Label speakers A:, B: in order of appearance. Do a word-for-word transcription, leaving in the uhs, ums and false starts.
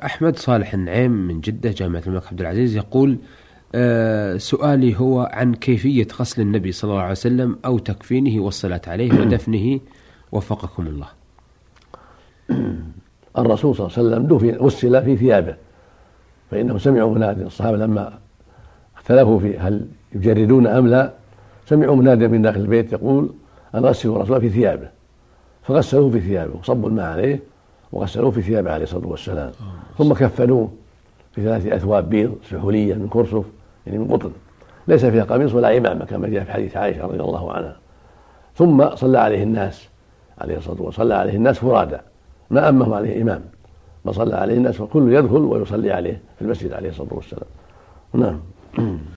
A: أحمد صالح النعيم من جدة جامعة الملك عبد العزيز يقول: أه سؤالي هو عن كيفية غسل النبي صلى الله عليه وسلم أو تكفينه والصلاة عليه ودفنه وفقكم الله.
B: الرسول صلى الله عليه وسلم دفن غسل في ثيابه، فإنهم سمعوا منادي الصحابة لما اختلفوا في هل يجردون أم لا، سمعوا منادي من داخل البيت يقول: أن غسلوا الرسول في ثيابه، فغسلوه في ثيابه وصبوا الماء عليه وغسلوه في ثيابه عليه الصلاة والسلام، ثم كفنوه في ثلاثة أثواب بيض سحولية من كرسف يعني من قطن ليس فيها قميص ولا عمامة كما جاء في حديث عائشة رضي الله عنها، ثم صلى عليه الناس عليه الصلاة والسلام، صلى عليه الناس فرادى ما أمهم عليه إمام، ما صلى عليه الناس وكل يدخل ويصلي عليه في المسجد عليه الصلاة والسلام. نعم.